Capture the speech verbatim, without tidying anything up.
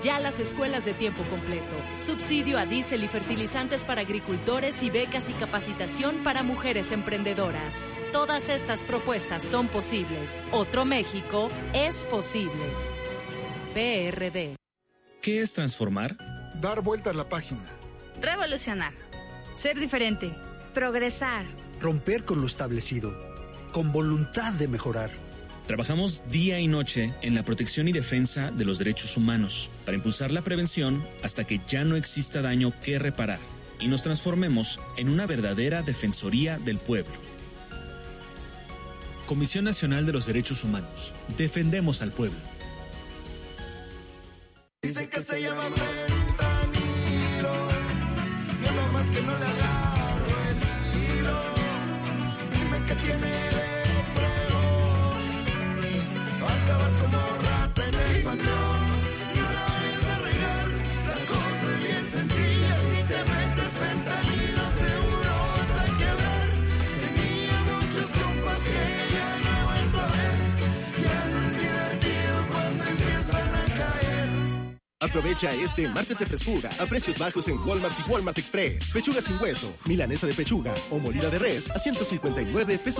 Ya las escuelas de tiempo completo, subsidio a diésel y fertilizantes para agricultores y becas y capacitación para mujeres emprendedoras. Todas estas propuestas son posibles. Otro México es posible. P R D. ¿Qué es transformar? Dar vuelta a la página. Revolucionar. Ser diferente. Progresar. Romper con lo establecido. Con voluntad de mejorar. Trabajamos día y noche en la protección y defensa de los derechos humanos para impulsar la prevención hasta que ya no exista daño que reparar y nos transformemos en una verdadera defensoría del pueblo. Comisión Nacional de los Derechos Humanos. Defendemos al pueblo. Dicen que se llama fentanilo, yo nomás que no le agarro el hilo. Dime que tiene de fregón, acabar como rata en el panteón. Y una vez de regar, la cosa es bien sencilla. Si te metes fentanilo seguro vas a quebrar. Tenía muchos compas que ya no he vuelto a ver. Ya no es divertido cuando empiezan a caer. Aprovecha este martes de frescura a precios bajos en Walmart y Walmart Express. Pechuga sin hueso, milanesa de pechuga o molida de res a ciento cincuenta y nueve pesos